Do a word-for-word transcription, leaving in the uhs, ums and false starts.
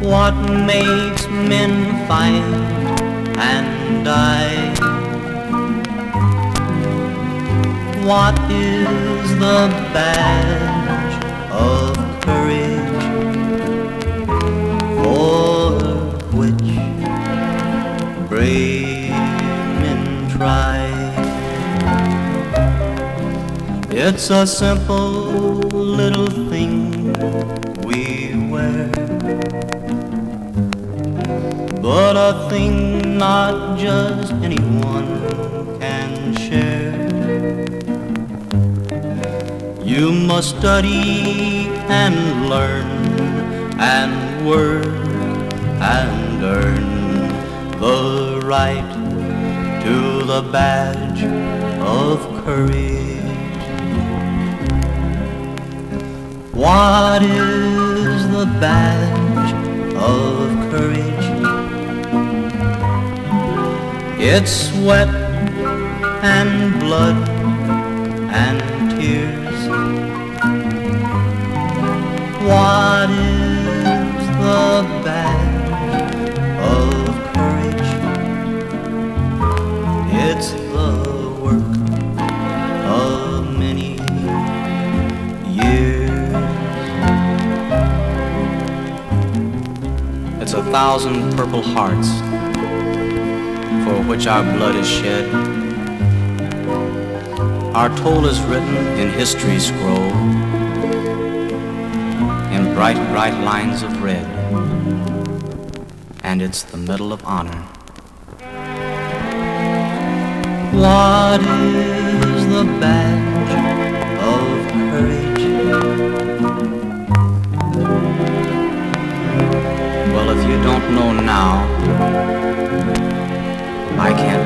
What makes men fight and die? What is the badge of courage for which brave men try? It's a simple little thing we wear, but a thing not just anyone can share. You must study and learn and work and earn the right to the badge of courage. What is the badge of courage? It's sweat and blood and tears. What is the badge of courage? It's the work of many years. It's a thousand purple hearts for which our blood is shed. Our toll is written in history's scroll in bright, bright lines of red, and it's the Medal of Honor. What is the badge of courage? Well, if you don't know now, I can't